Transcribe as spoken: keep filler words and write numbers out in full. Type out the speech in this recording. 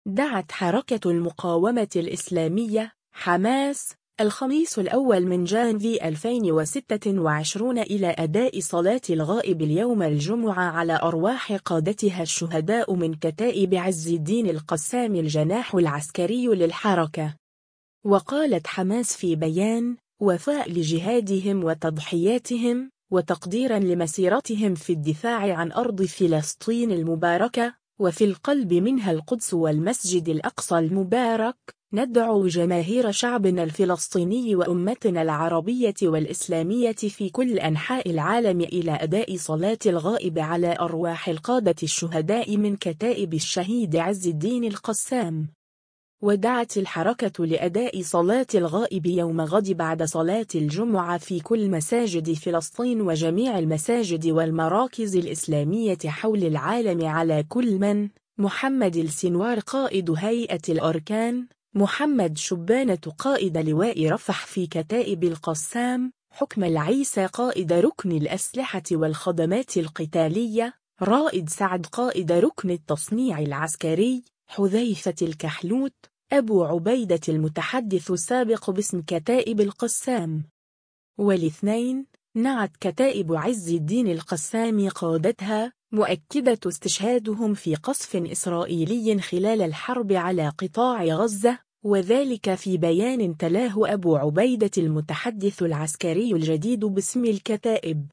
دعت حركة المقاومة الإسلامية حماس الخميس الأول من جانفي ألفين وستة وعشرين إلى أداء صلاة الغائب اليوم الجمعة على أرواح قادتها الشهداء من كتائب عز الدين القسام الجناح العسكري للحركة. وقالت حماس في بيان: وفاء لجهادهم وتضحياتهم وتقديرا لمسيرتهم في الدفاع عن أرض فلسطين المباركة وفي القلب منها القدس والمسجد الأقصى المبارك، ندعو جماهير شعبنا الفلسطيني وأمتنا العربية والإسلامية في كل أنحاء العالم إلى أداء صلاة الغائب على أرواح القادة الشهداء من كتائب الشهيد عز الدين القسام. ودعت الحركة لأداء صلاة الغائب يوم غد بعد صلاة الجمعة في كل مساجد فلسطين وجميع المساجد والمراكز الإسلامية حول العالم على كل من: محمد السنوار قائد هيئة الأركان، محمد شبانة قائد لواء رفح في كتائب القسام، حكم العيسى قائد ركن الأسلحة والخدمات القتالية، رائد سعد قائد ركن التصنيع العسكري، حذيفة الكحلوت أبو عبيدة المتحدث السابق باسم كتائب القسام. والاثنين نعت كتائب عز الدين القسام قادتها، مؤكدة استشهادهم في قصف إسرائيلي خلال الحرب على قطاع غزة، وذلك في بيان تلاه أبو عبيدة المتحدث العسكري الجديد باسم الكتائب.